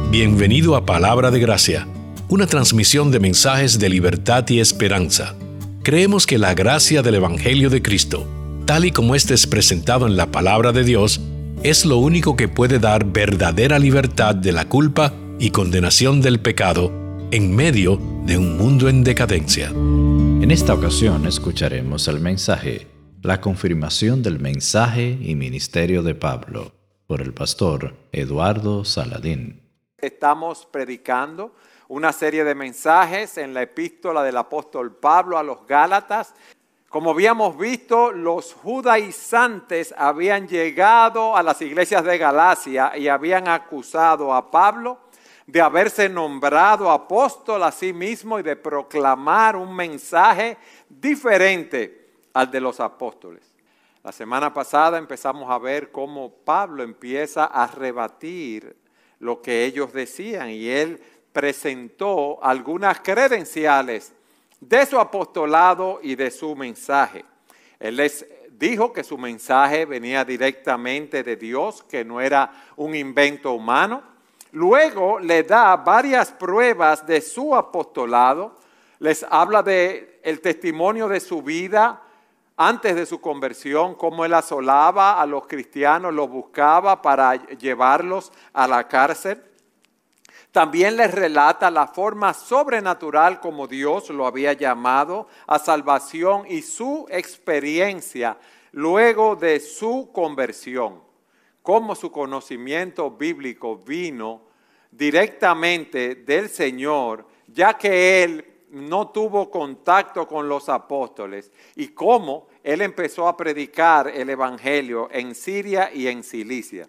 Bienvenido a Palabra de Gracia, una transmisión de mensajes de libertad y esperanza. Creemos que la gracia del Evangelio de Cristo, tal y como este es presentado en la Palabra de Dios, es lo único que puede dar verdadera libertad de la culpa y condenación del pecado en medio de un mundo en decadencia. En esta ocasión escucharemos el mensaje, la confirmación del mensaje y ministerio de Pablo, por el pastor Eduardo Saladín. Estamos predicando una serie de mensajes en la epístola del apóstol Pablo a los Gálatas. Como habíamos visto, los judaizantes habían llegado a las iglesias de Galacia y habían acusado a Pablo de haberse nombrado apóstol a sí mismo y de proclamar un mensaje diferente al de los apóstoles. La semana pasada empezamos a ver cómo Pablo empieza a rebatir lo que ellos decían y él presentó algunas credenciales de su apostolado y de su mensaje. Él les dijo que su mensaje venía directamente de Dios, que no era un invento humano. Luego le da varias pruebas de su apostolado, les habla del testimonio de su vida antes de su conversión, cómo él asolaba a los cristianos, los buscaba para llevarlos a la cárcel. También les relata la forma sobrenatural como Dios lo había llamado a salvación y su experiencia luego de su conversión, cómo su conocimiento bíblico vino directamente del Señor, ya que él no tuvo contacto con los apóstoles, y cómo él empezó a predicar el evangelio en Siria y en Cilicia.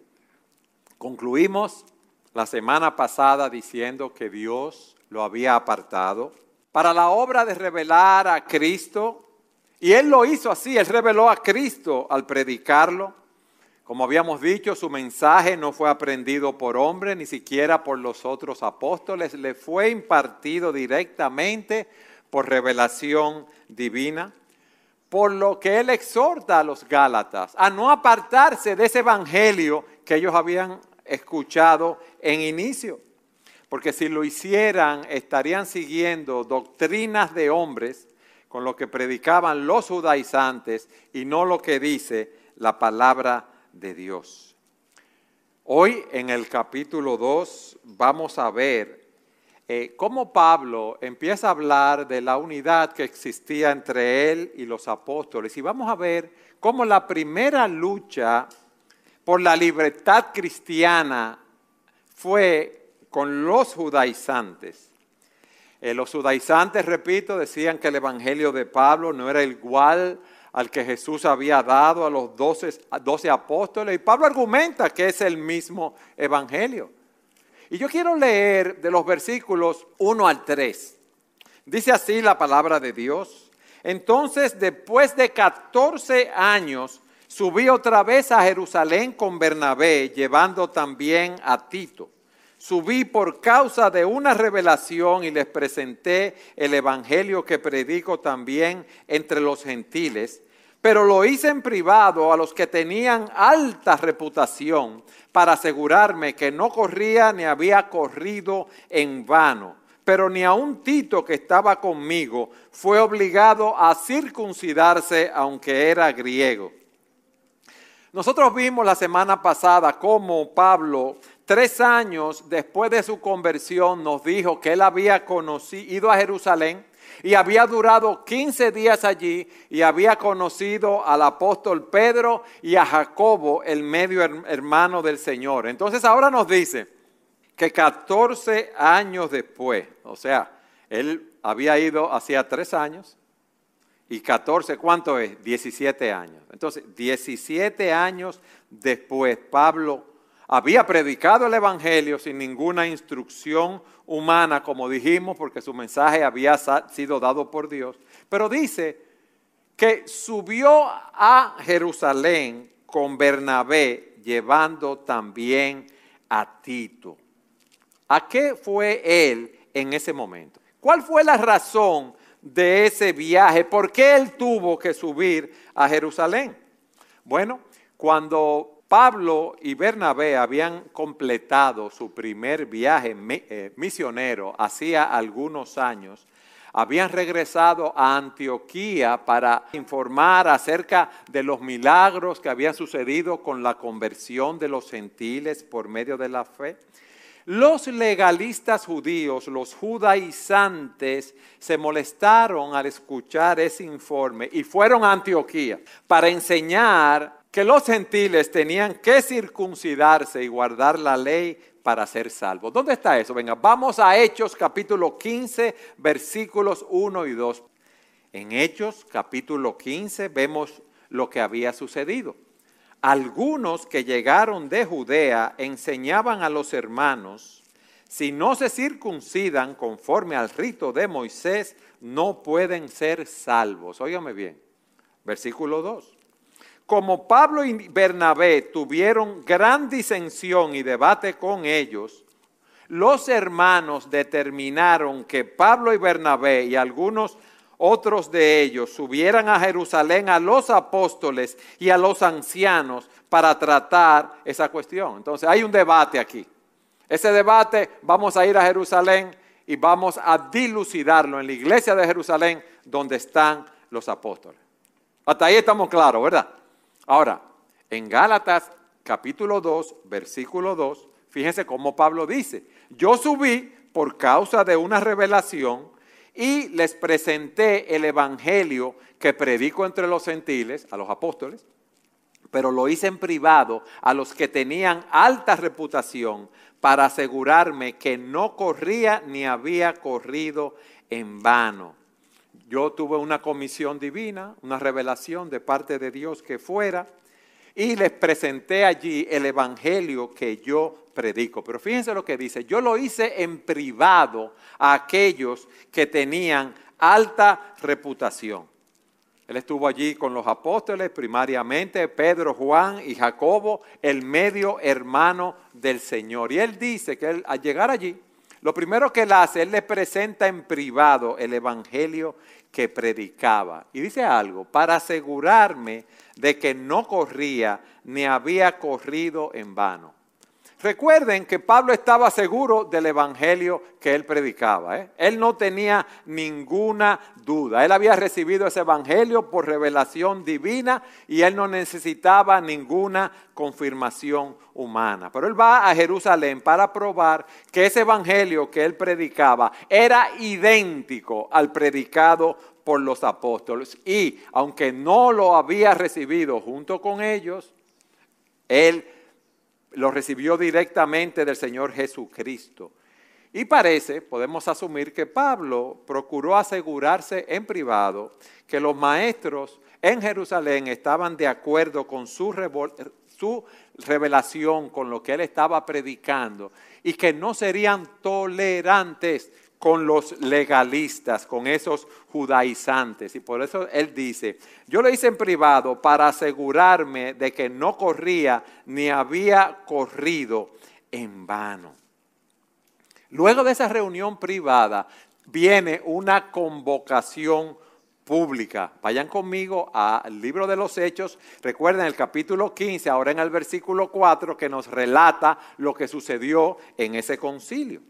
Concluimos la semana pasada diciendo que Dios lo había apartado para la obra de revelar a Cristo, y él lo hizo así, él reveló a Cristo al predicarlo. Como habíamos dicho, su mensaje no fue aprendido por hombre, ni siquiera por los otros apóstoles, le fue impartido directamente por revelación divina, por lo que él exhorta a los Gálatas a no apartarse de ese evangelio que ellos habían escuchado en inicio, porque si lo hicieran estarían siguiendo doctrinas de hombres con lo que predicaban los judaizantes y no lo que dice la palabra de Dios. Hoy en el capítulo 2 vamos a ver cómo Pablo empieza a hablar de la unidad que existía entre él y los apóstoles, y vamos a ver cómo la primera lucha por la libertad cristiana fue con los judaizantes. Los judaizantes, repito, decían que el evangelio de Pablo no era igual al que Jesús había dado a los 12 apóstoles, y Pablo argumenta que es el mismo evangelio. Y yo quiero leer de los versículos 1 al 3. Dice así la palabra de Dios: Entonces, después de 14 años, subí otra vez a Jerusalén con Bernabé, llevando también a Tito. Subí por causa de una revelación y les presenté el evangelio que predico también entre los gentiles, pero lo hice en privado a los que tenían alta reputación, para asegurarme que no corría ni había corrido en vano. Pero ni aun Tito, que estaba conmigo, fue obligado a circuncidarse, aunque era griego. Nosotros vimos la semana pasada cómo Pablo, 3 años después de su conversión, nos dijo que él había ido a Jerusalén y había durado 15 días allí y había conocido al apóstol Pedro y a Jacobo, el medio hermano del Señor. Entonces ahora nos dice que 14 años después, o sea, él había ido hacía 3 años y 14, ¿cuánto es? 17 años. Entonces, 17 años después, Pablo había predicado el evangelio sin ninguna instrucción humana, como dijimos, porque su mensaje había sido dado por Dios. Pero dice que subió a Jerusalén con Bernabé, llevando también a Tito. ¿A qué fue él en ese momento? ¿Cuál fue la razón de ese viaje? ¿Por qué él tuvo que subir a Jerusalén? Bueno, cuando Pablo y Bernabé habían completado su primer viaje misionero hacía algunos años. Habían regresado a Antioquía para informar acerca de los milagros que habían sucedido con la conversión de los gentiles por medio de la fe. Los legalistas judíos, los judaizantes, se molestaron al escuchar ese informe y fueron a Antioquía para enseñar que los gentiles tenían que circuncidarse y guardar la ley para ser salvos. ¿Dónde está eso? Venga, vamos a Hechos capítulo 15, versículos 1 y 2. En Hechos capítulo 15 vemos lo que había sucedido. Algunos que llegaron de Judea enseñaban a los hermanos, si no se circuncidan conforme al rito de Moisés, no pueden ser salvos. Óigame bien, versículo 2. Como Pablo y Bernabé tuvieron gran disensión y debate con ellos, los hermanos determinaron que Pablo y Bernabé y algunos otros de ellos subieran a Jerusalén a los apóstoles y a los ancianos para tratar esa cuestión. Entonces hay un debate aquí. Ese debate vamos a ir a Jerusalén y vamos a dilucidarlo en la iglesia de Jerusalén donde están los apóstoles. Hasta ahí estamos claros, ¿verdad? Ahora, en Gálatas capítulo 2, versículo 2, fíjense cómo Pablo dice, yo subí por causa de una revelación y les presenté el evangelio que predico entre los gentiles, a los apóstoles, pero lo hice en privado a los que tenían alta reputación para asegurarme que no corría ni había corrido en vano. Yo tuve una comisión divina, una revelación de parte de Dios que fuera, y les presenté allí el evangelio que yo predico. Pero fíjense lo que dice, yo lo hice en privado a aquellos que tenían alta reputación. Él estuvo allí con los apóstoles, primariamente Pedro, Juan y Jacobo, el medio hermano del Señor. Y él dice que él, al llegar allí, lo primero que él hace, él le presenta en privado el evangelio que predicaba. Y dice algo, para asegurarme de que no corría ni había corrido en vano. Recuerden que Pablo estaba seguro del evangelio que él predicaba. Él no tenía ninguna duda. Él había recibido ese evangelio por revelación divina y él no necesitaba ninguna confirmación humana. Pero él va a Jerusalén para probar que ese evangelio que él predicaba era idéntico al predicado por los apóstoles. Y aunque no lo había recibido junto con ellos, él lo recibió directamente del Señor Jesucristo. Y podemos asumir que Pablo procuró asegurarse en privado que los maestros en Jerusalén estaban de acuerdo con su revelación, con lo que él estaba predicando, y que no serían tolerantes con los legalistas, con esos judaizantes. Y por eso él dice, yo lo hice en privado para asegurarme de que no corría ni había corrido en vano. Luego de esa reunión privada viene una convocación pública. Vayan conmigo al libro de los Hechos. Recuerden el capítulo 15, ahora en el versículo 4, que nos relata lo que sucedió en ese concilio.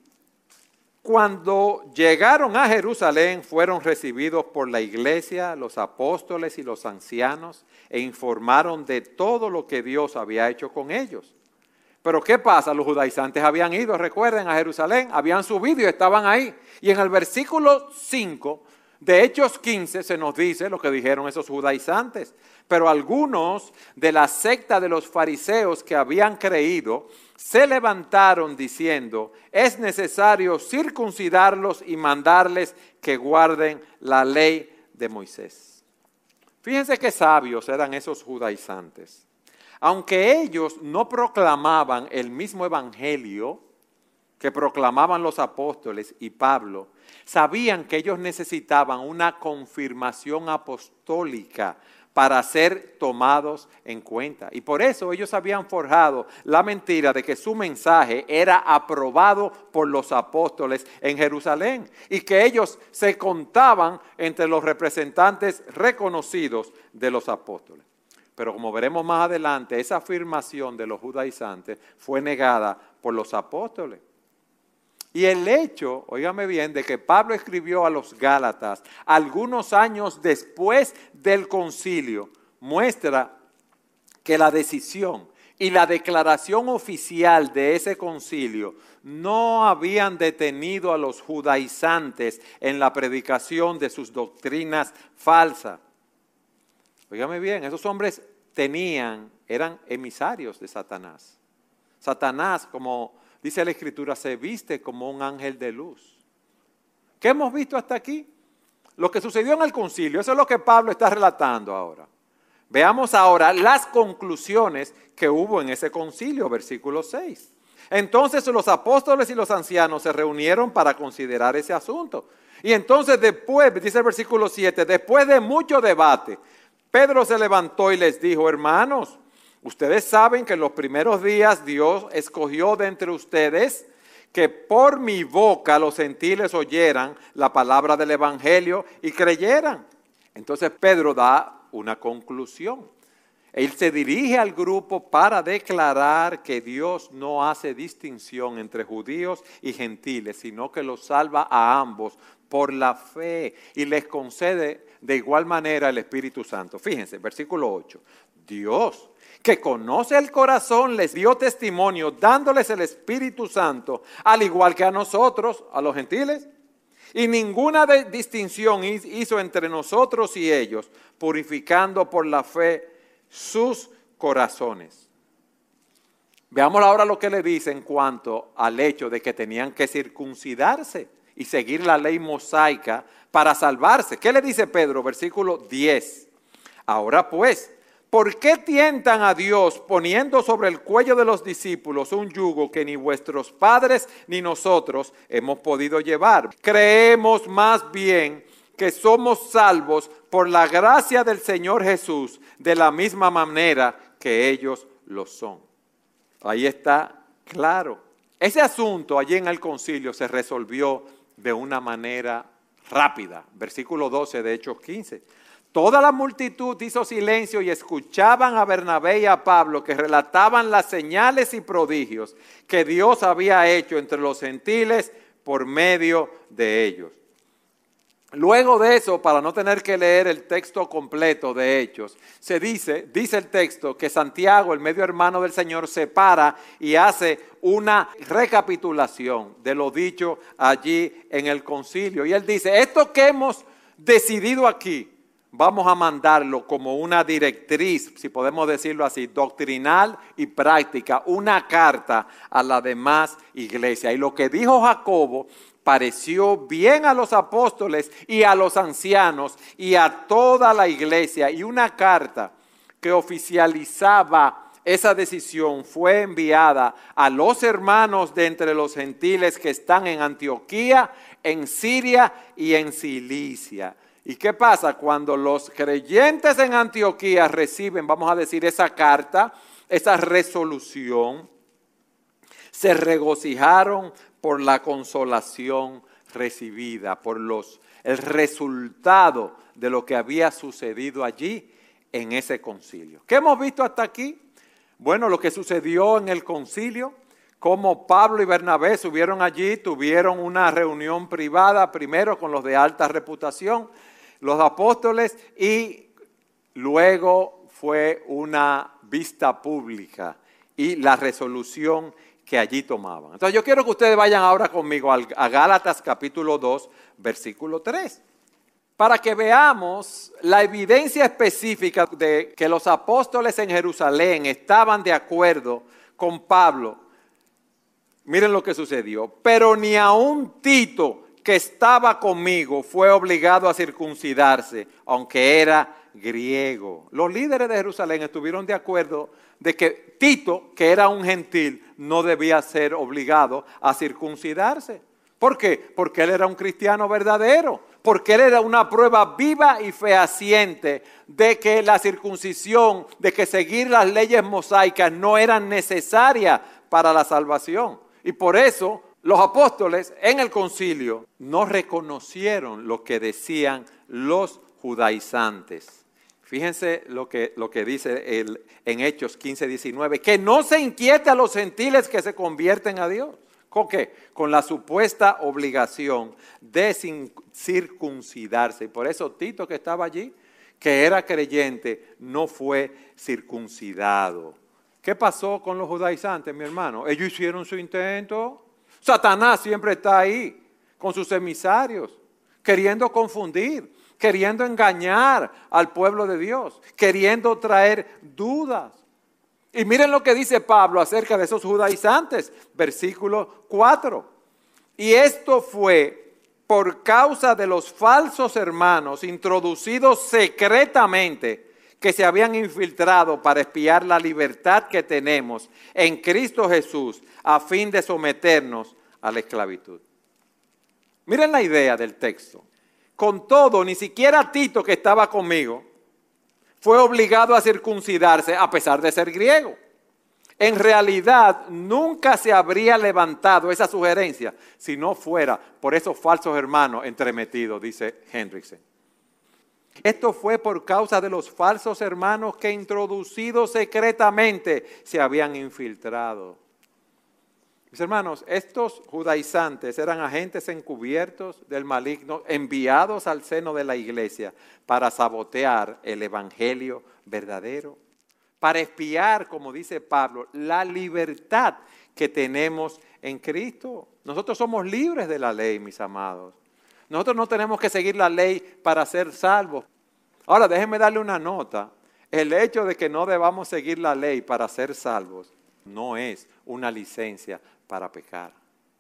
Cuando llegaron a Jerusalén, fueron recibidos por la iglesia, los apóstoles y los ancianos, e informaron de todo lo que Dios había hecho con ellos. Pero ¿qué pasa? Los judaizantes habían ido, recuerden, a Jerusalén, habían subido y estaban ahí. Y en el versículo 5 de Hechos 15 se nos dice lo que dijeron esos judaizantes. Pero algunos de la secta de los fariseos que habían creído se levantaron diciendo, es necesario circuncidarlos y mandarles que guarden la ley de Moisés. Fíjense qué sabios eran esos judaizantes. Aunque ellos no proclamaban el mismo evangelio que proclamaban los apóstoles y Pablo, sabían que ellos necesitaban una confirmación apostólica para ser tomados en cuenta. Y por eso ellos habían forjado la mentira de que su mensaje era aprobado por los apóstoles en Jerusalén y que ellos se contaban entre los representantes reconocidos de los apóstoles. Pero como veremos más adelante, esa afirmación de los judaizantes fue negada por los apóstoles. Y el hecho, óigame bien, de que Pablo escribió a los Gálatas algunos años después del concilio, muestra que la decisión y la declaración oficial de ese concilio no habían detenido a los judaizantes en la predicación de sus doctrinas falsas. Óigame bien, esos hombres eran emisarios de Satanás. Satanás, como dice la Escritura, se viste como un ángel de luz. ¿Qué hemos visto hasta aquí? Lo que sucedió en el concilio, eso es lo que Pablo está relatando ahora. Veamos ahora las conclusiones que hubo en ese concilio, versículo 6. Entonces los apóstoles y los ancianos se reunieron para considerar ese asunto. Y entonces después, dice el versículo 7, después de mucho debate, Pedro se levantó y les dijo, hermanos, ustedes saben que en los primeros días Dios escogió de entre ustedes que por mi boca los gentiles oyeran la palabra del evangelio y creyeran. Entonces Pedro da una conclusión. Él se dirige al grupo para declarar que Dios no hace distinción entre judíos y gentiles, sino que los salva a ambos por la fe y les concede de igual manera el Espíritu Santo. Fíjense, versículo 8. Dios, que conoce el corazón, les dio testimonio dándoles el Espíritu Santo, al igual que a nosotros, a los gentiles. Y ninguna distinción hizo entre nosotros y ellos, purificando por la fe sus corazones. Veamos ahora lo que le dice en cuanto al hecho de que tenían que circuncidarse y seguir la ley mosaica para salvarse. ¿Qué le dice Pedro? Versículo 10. Ahora pues, ¿por qué tientan a Dios poniendo sobre el cuello de los discípulos un yugo que ni vuestros padres ni nosotros hemos podido llevar? Creemos más bien que somos salvos por la gracia del Señor Jesús, de la misma manera que ellos lo son. Ahí está claro. Ese asunto allí en el concilio se resolvió de una manera rápida. Versículo 12 de Hechos 15. Toda la multitud hizo silencio y escuchaban a Bernabé y a Pablo que relataban las señales y prodigios que Dios había hecho entre los gentiles por medio de ellos. Luego de eso, para no tener que leer el texto completo de Hechos, dice el texto que Santiago, el medio hermano del Señor, se para y hace una recapitulación de lo dicho allí en el concilio. Y él dice, esto que hemos decidido aquí, vamos a mandarlo como una directriz, si podemos decirlo así, doctrinal y práctica, una carta a la demás iglesia. Y lo que dijo Jacobo pareció bien a los apóstoles y a los ancianos y a toda la iglesia. Y una carta que oficializaba esa decisión fue enviada a los hermanos de entre los gentiles que están en Antioquía, en Siria y en Cilicia. ¿Y qué pasa? Cuando los creyentes en Antioquía reciben, vamos a decir, esa carta, esa resolución, se regocijaron por la consolación recibida, por el resultado de lo que había sucedido allí en ese concilio. ¿Qué hemos visto hasta aquí? Bueno, lo que sucedió en el concilio, cómo Pablo y Bernabé subieron allí, tuvieron una reunión privada, primero con los de alta reputación, los apóstoles, y luego fue una vista pública y la resolución que allí tomaban. Entonces yo quiero que ustedes vayan ahora conmigo a Gálatas capítulo 2, versículo 3, para que veamos la evidencia específica de que los apóstoles en Jerusalén estaban de acuerdo con Pablo. Miren lo que sucedió. Pero ni aun Tito, que estaba conmigo, fue obligado a circuncidarse, aunque era griego. Los líderes de Jerusalén estuvieron de acuerdo de que Tito, que era un gentil, no debía ser obligado a circuncidarse. ¿Por qué? Porque él era un cristiano verdadero, porque él era una prueba viva y fehaciente de que la circuncisión, de que seguir las leyes mosaicas no eran necesarias para la salvación. Y por eso los apóstoles en el concilio no reconocieron lo que decían los judaizantes. Fíjense lo que dice en Hechos 15:19, que no se inquiete a los gentiles que se convierten a Dios. ¿Con qué? Con la supuesta obligación de circuncidarse. Y por eso Tito, que estaba allí, que era creyente, no fue circuncidado. ¿Qué pasó con los judaizantes, mi hermano? Ellos hicieron su intento. Satanás siempre está ahí con sus emisarios, queriendo confundir, queriendo engañar al pueblo de Dios, queriendo traer dudas. Y miren lo que dice Pablo acerca de esos judaizantes, versículo 4. Y esto fue por causa de los falsos hermanos introducidos secretamente, que se habían infiltrado para espiar la libertad que tenemos en Cristo Jesús a fin de someternos a la esclavitud. Miren la idea del texto. Con todo, ni siquiera Tito, que estaba conmigo, fue obligado a circuncidarse a pesar de ser griego. En realidad, nunca se habría levantado esa sugerencia si no fuera por esos falsos hermanos entremetidos, dice Hendrickson. Esto fue por causa de los falsos hermanos que introducidos secretamente se habían infiltrado. Mis hermanos, estos judaizantes eran agentes encubiertos del maligno enviados al seno de la iglesia para sabotear el evangelio verdadero, para espiar, como dice Pablo, la libertad que tenemos en Cristo. Nosotros somos libres de la ley, mis amados. Nosotros no tenemos que seguir la ley para ser salvos. Ahora, déjenme darle una nota. El hecho de que no debamos seguir la ley para ser salvos no es una licencia para pecar.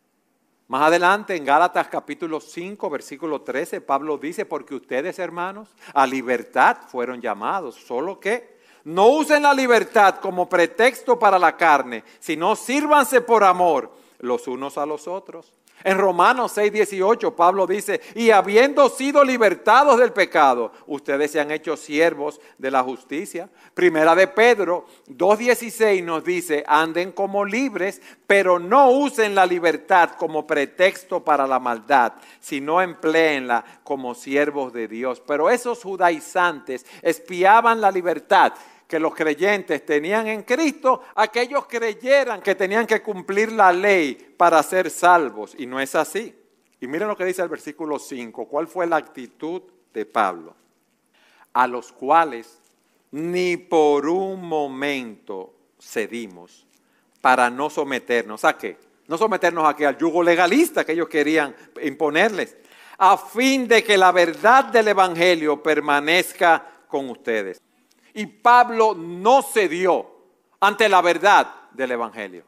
Más adelante, en Gálatas capítulo 5, versículo 13, Pablo dice, porque ustedes, hermanos, a libertad fueron llamados, solo que no usen la libertad como pretexto para la carne, sino sírvanse por amor los unos a los otros. En Romanos 6:18 Pablo dice, y habiendo sido libertados del pecado, ustedes se han hecho siervos de la justicia. Primera de Pedro 2:16 nos dice, anden como libres, pero no usen la libertad como pretexto para la maldad, sino empléenla como siervos de Dios. Pero esos judaizantes espiaban la libertad que los creyentes tenían en Cristo, a que ellos creyeran que tenían que cumplir la ley para ser salvos, y no es así. Y miren lo que dice el versículo 5, ¿cuál fue la actitud de Pablo? A los cuales ni por un momento cedimos para no someternos. ¿A qué? No someternos a qué, al yugo legalista que ellos querían imponerles, a fin de que la verdad del evangelio permanezca con ustedes. Y Pablo no cedió ante la verdad del evangelio.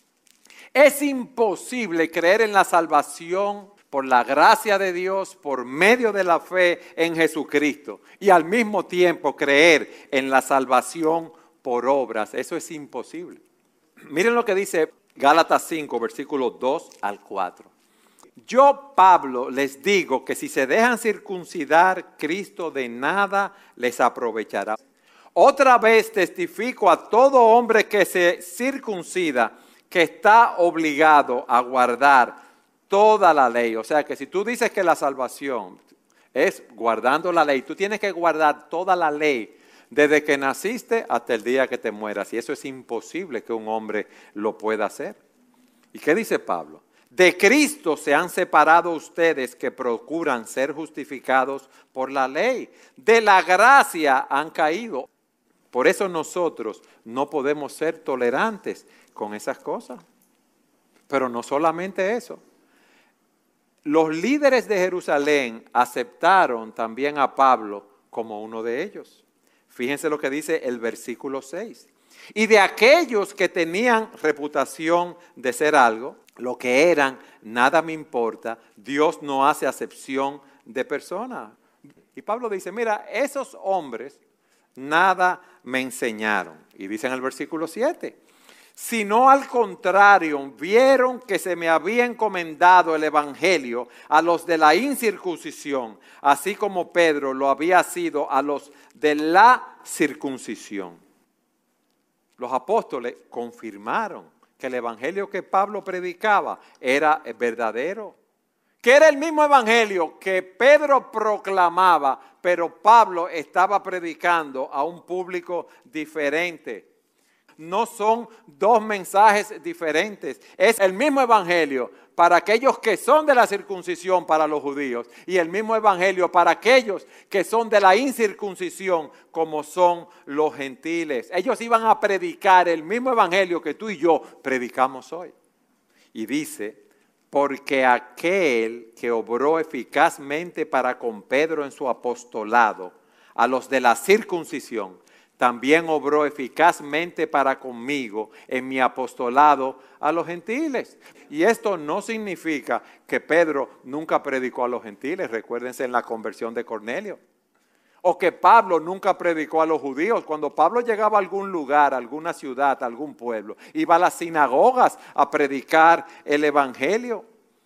Es imposible creer en la salvación por la gracia de Dios, por medio de la fe en Jesucristo, y al mismo tiempo creer en la salvación por obras. Eso es imposible. Miren lo que dice Gálatas 5, versículos 2 al 4. Yo, Pablo, les digo que si se dejan circuncidar, Cristo de nada les aprovechará. Otra vez testifico a todo hombre que se circuncida que está obligado a guardar toda la ley. O sea que si tú dices que la salvación es guardando la ley, tú tienes que guardar toda la ley desde que naciste hasta el día que te mueras. Y eso es imposible que un hombre lo pueda hacer. ¿Y qué dice Pablo? De Cristo se han separado ustedes que procuran ser justificados por la ley. De la gracia han caído. Por eso nosotros no podemos ser tolerantes con esas cosas. Pero no solamente eso. Los líderes de Jerusalén aceptaron también a Pablo como uno de ellos. Fíjense lo que dice el versículo 6. Y de aquellos que tenían reputación de ser algo, lo que eran, nada me importa, Dios no hace acepción de personas. Y Pablo dice, mira, esos hombres nada me enseñaron. Y dice en el versículo 7, sino al contrario, vieron que se me había encomendado el evangelio a los de la incircuncisión, así como Pedro lo había sido a los de la circuncisión. Los apóstoles confirmaron que el evangelio que Pablo predicaba era verdadero, que era el mismo evangelio que Pedro proclamaba pero Pablo estaba predicando a un público diferente. No son dos mensajes diferentes, es el mismo evangelio para aquellos que son de la circuncisión para los judíos y el mismo evangelio para aquellos que son de la incircuncisión como son los gentiles. Ellos iban a predicar el mismo evangelio que tú y yo predicamos hoy. Y dice, porque aquel que obró eficazmente para con Pedro en su apostolado a los de la circuncisión, también obró eficazmente para conmigo en mi apostolado a los gentiles. Y esto no significa que Pedro nunca predicó a los gentiles, recuérdense en la conversión de Cornelio. O que Pablo nunca predicó a los judíos. Cuando Pablo llegaba a algún lugar, a alguna ciudad, a algún pueblo, iba a las sinagogas a predicar el evangelio.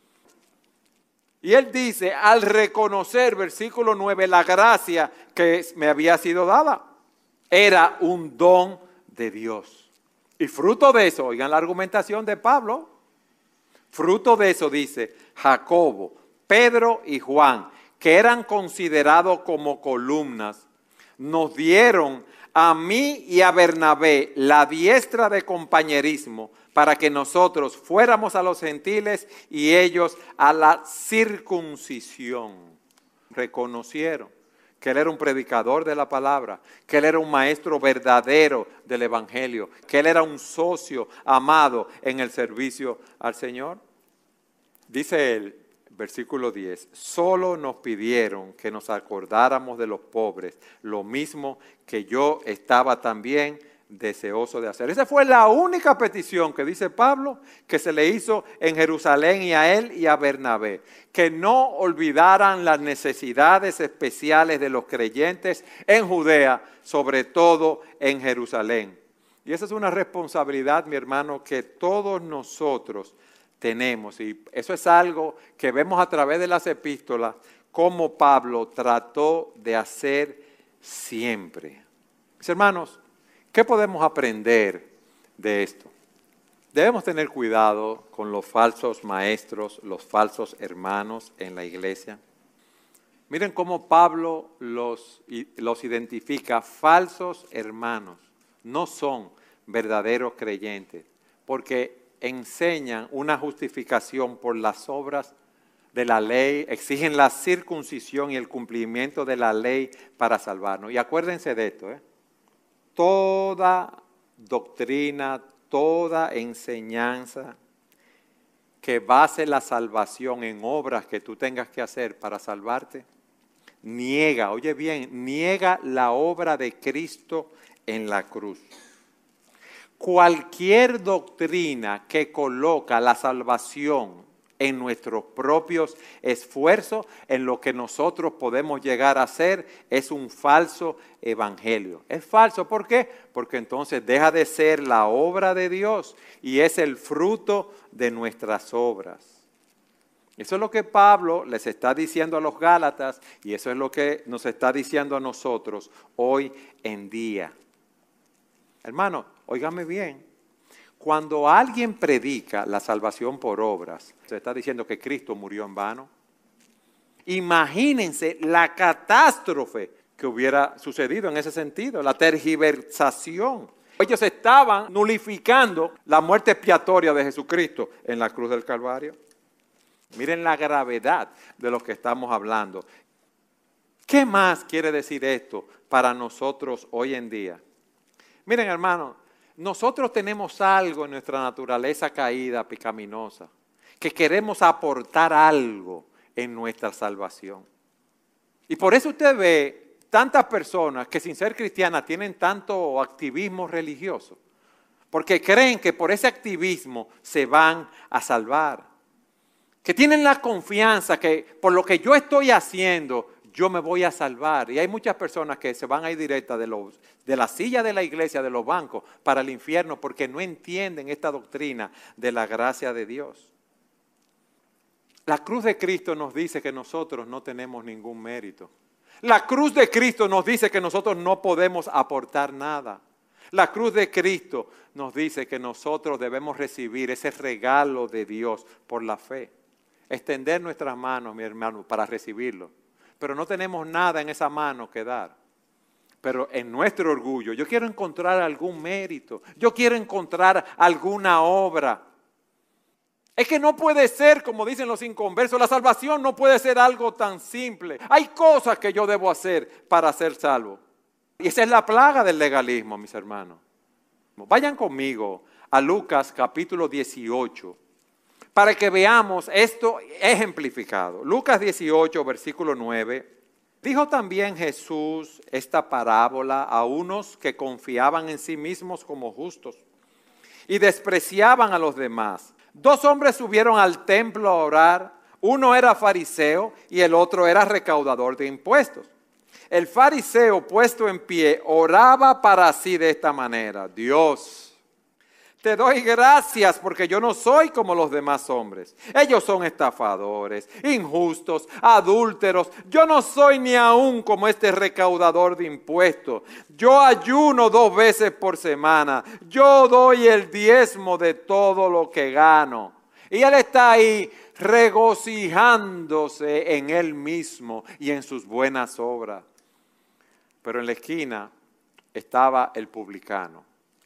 Y él dice, al reconocer, versículo 9, la gracia que me había sido dada. Era un don de Dios. Y fruto de eso, oigan la argumentación de Pablo, fruto de eso dice Jacobo, Pedro y Juan, que eran considerados como columnas, nos dieron a mí y a Bernabé la diestra de compañerismo para que nosotros fuéramos a los gentiles y ellos a la circuncisión. Reconocieron que él era un predicador de la palabra, que él era un maestro verdadero del evangelio, que él era un socio amado en el servicio al Señor. Dice él, versículo 10, solo nos pidieron que nos acordáramos de los pobres, lo mismo que yo estaba también deseoso de hacer. Esa fue la única petición que dice Pablo que se le hizo en Jerusalén y a él y a Bernabé, que no olvidaran las necesidades especiales de los creyentes en Judea, sobre todo en Jerusalén. Y esa es una responsabilidad, mi hermano, que todos nosotros tenemos, y eso es algo que vemos a través de las epístolas, como Pablo trató de hacer siempre. Mis hermanos, ¿qué podemos aprender de esto? Debemos tener cuidado con los falsos maestros, los falsos hermanos en la iglesia. Miren cómo Pablo los identifica, falsos hermanos, no son verdaderos creyentes, porque enseñan una justificación por las obras de la ley, exigen la circuncisión y el cumplimiento de la ley para salvarnos. Y acuérdense de esto, toda doctrina, toda enseñanza que base la salvación en obras que tú tengas que hacer para salvarte, niega, oye bien, niega la obra de Cristo en la cruz. Cualquier doctrina que coloca la salvación en nuestros propios esfuerzos, en lo que nosotros podemos llegar a hacer, es un falso evangelio. Es falso, ¿por qué? Porque entonces deja de ser la obra de Dios y es el fruto de nuestras obras. Eso es lo que Pablo les está diciendo a los Gálatas y eso es lo que nos está diciendo a nosotros hoy en día. Hermano, óigame bien, cuando alguien predica la salvación por obras, se está diciendo que Cristo murió en vano. Imagínense la catástrofe que hubiera sucedido en ese sentido, la tergiversación. Ellos estaban nulificando la muerte expiatoria de Jesucristo en la cruz del Calvario. Miren la gravedad de lo que estamos hablando. ¿Qué más quiere decir esto para nosotros hoy en día? Miren, hermanos, nosotros tenemos algo en nuestra naturaleza caída, pecaminosa, que queremos aportar algo en nuestra salvación. Y por eso usted ve tantas personas que sin ser cristianas tienen tanto activismo religioso, porque creen que por ese activismo se van a salvar, que tienen la confianza que por lo que yo estoy haciendo, yo me voy a salvar. Y hay muchas personas que se van a ir directas de la silla de la iglesia, de los bancos, para el infierno porque no entienden esta doctrina de la gracia de Dios. La cruz de Cristo nos dice que nosotros no tenemos ningún mérito. La cruz de Cristo nos dice que nosotros no podemos aportar nada. La cruz de Cristo nos dice que nosotros debemos recibir ese regalo de Dios por la fe. Extender nuestras manos, mi hermano, para recibirlo. pero no tenemos nada en esa mano que dar. Pero en nuestro orgullo, yo quiero encontrar algún mérito, yo quiero encontrar alguna obra. Es que no puede ser, como dicen los inconversos, la salvación no puede ser algo tan simple. Hay cosas que yo debo hacer para ser salvo. Y esa es la plaga del legalismo, mis hermanos. Vayan conmigo a Lucas capítulo 18, para que veamos esto ejemplificado. Lucas 18, versículo 9. Dijo también Jesús esta parábola a unos que confiaban en sí mismos como justos y despreciaban a los demás. 2 hombres subieron al templo a orar. Uno era fariseo y el otro era recaudador de impuestos. El fariseo, puesto en pie, oraba para sí de esta manera: Dios, te doy gracias porque yo no soy como los demás hombres. Ellos son estafadores, injustos, adúlteros. Yo no soy ni aún como este recaudador de impuestos. Yo ayuno 2 veces por semana. Yo doy el diezmo de todo lo que gano. Y él está ahí regocijándose en él mismo y en sus buenas obras. Pero en la esquina estaba el publicano,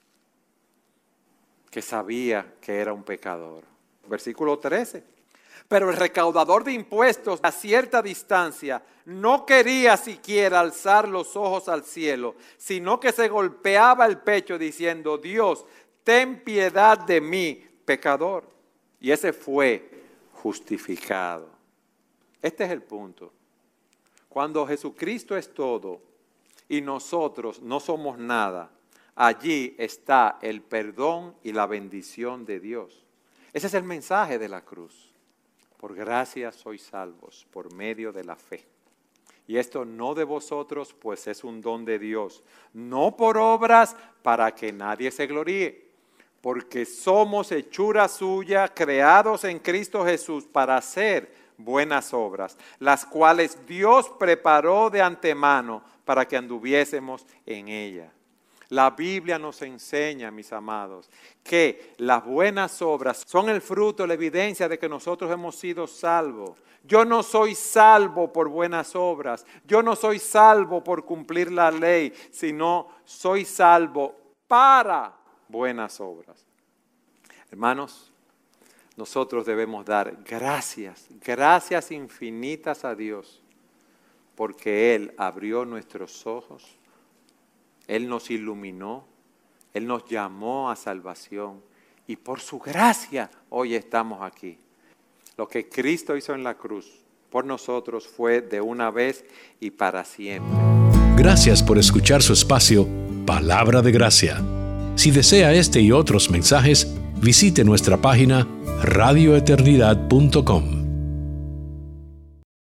que sabía que era un pecador. Versículo 13. Pero el recaudador de impuestos, a cierta distancia, no quería siquiera alzar los ojos al cielo, sino que se golpeaba el pecho diciendo: Dios, ten piedad de mí, pecador. Y ese fue justificado. Este es el punto. Cuando Jesucristo es todo y nosotros no somos nada, allí está el perdón y la bendición de Dios. Ese es el mensaje de la cruz. Por gracia sois salvos por medio de la fe. Y esto no de vosotros, pues es un don de Dios. No por obras para que nadie se gloríe. Porque somos hechura suya, creados en Cristo Jesús para hacer buenas obras, las cuales Dios preparó de antemano para que anduviésemos en ella. La Biblia nos enseña, mis amados, que las buenas obras son el fruto, la evidencia de que nosotros hemos sido salvos. Yo no soy salvo por buenas obras, yo no soy salvo por cumplir la ley, sino soy salvo para buenas obras. Hermanos, nosotros debemos dar gracias infinitas a Dios, porque Él abrió nuestros ojos, Él nos iluminó, Él nos llamó a salvación y por su gracia hoy estamos aquí. Lo que Cristo hizo en la cruz por nosotros fue de una vez y para siempre. Gracias por escuchar su espacio Palabra de Gracia. Si desea este y otros mensajes, visite nuestra página radioeternidad.com.